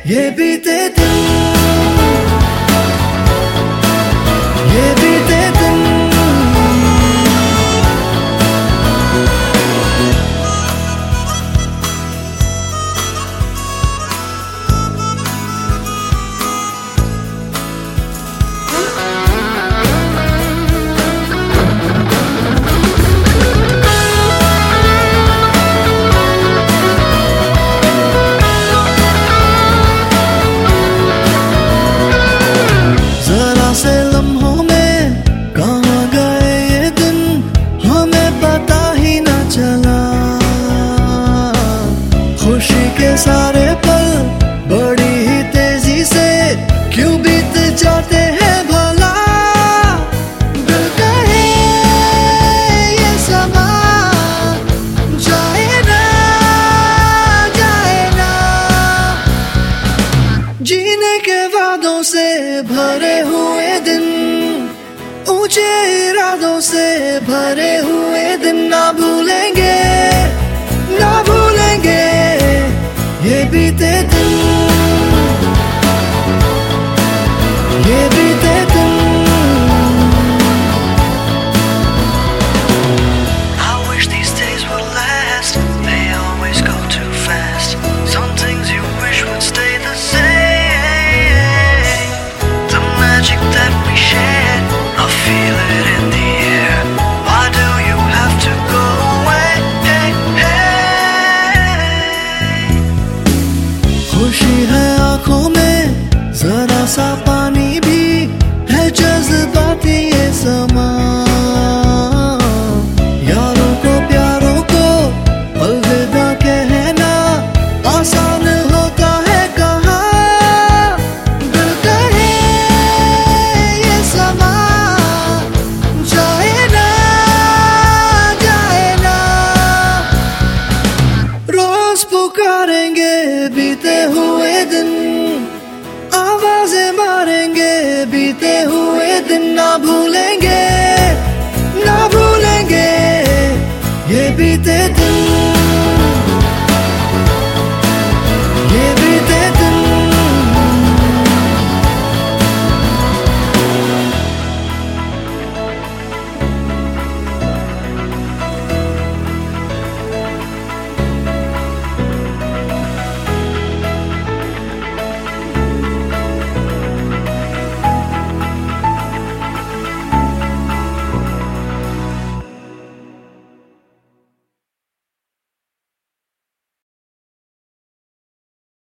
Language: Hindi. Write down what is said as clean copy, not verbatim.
ये बीते दिन, ये बीते दिन। खुशी के सारे पल बड़ी ही तेजी से क्यों बीत जाते हैं भला। दिल कहे ये समा जाए ना, जाए ना। जीने के वादों से भरे हुए दिन, ऊंचे इरादों से भरे हुए दिन ना भूलेंगे, ना भूलेंगे ये बीते दिन, ये बीते दिन। I wish these days would last, they always go too fast. Some things you wish would stay the same. The magic that we shared, I feel it in the air. Why do you have to go away? खुशी है आंखों में जरा सा